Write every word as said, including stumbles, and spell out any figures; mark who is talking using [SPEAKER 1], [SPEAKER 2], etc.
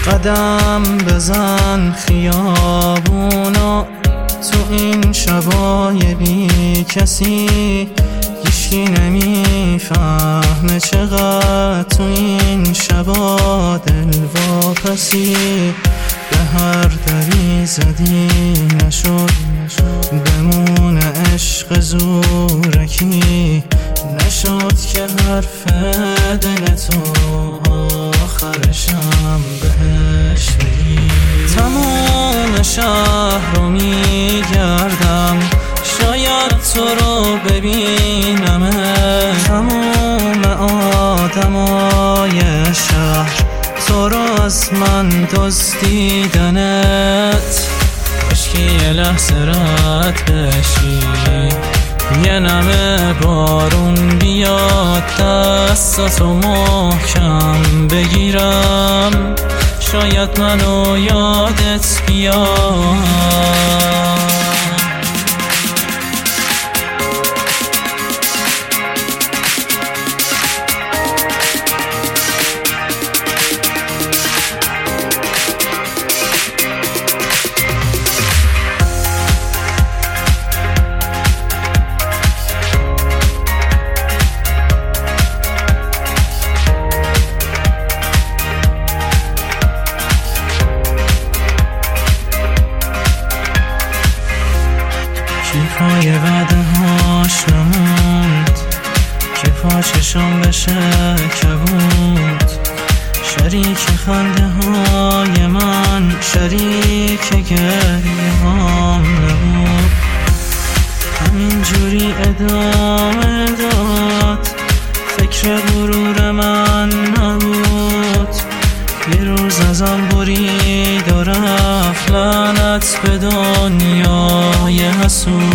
[SPEAKER 1] قدم بزن خیابونا تو این شبای بی کسی، هیچکی نمیفهمه چقدر تو این شبا دل واپسی. به هر دری زدی نشد بمونه عشق زورکی، نشد که حرف دل تو آخرشم بهش بگی. تمام شهر رو میگردم شاید تو رو ببینم، تمام آدمای شهر تو رو از من دزدیدنت. کاشکی یه لحظه رد بشی، یه نمه بارون بیاد دستاتو محکم بگیرم، شاید منو یادت بیاد. کیفای وعده هاش نموند که پاچشم بشه کبود، شریک خنده های من شریک گریه هام نبود. همین جوری ادامه داد فکر غرور من نبود، یه روز ازم برید و رفت لعنت به دنیای حسود.